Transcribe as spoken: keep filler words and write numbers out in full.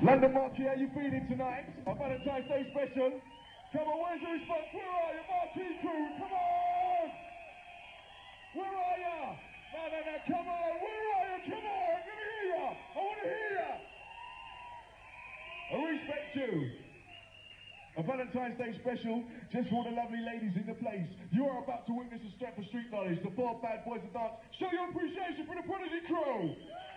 London Marquee, how you feeling tonight? A Valentine's Day special. Come on, where's the response? Where are you, Marquee crew? Come on! Where are you? No, no, no, come on! Where are you? Come on! Let me hear you! I want to hear you! I respect you. A Valentine's Day special, just for all the lovely ladies in the place. You are about to witness a step of street knowledge, the four bad boys of dance. Show your appreciation for the Prodigy crew!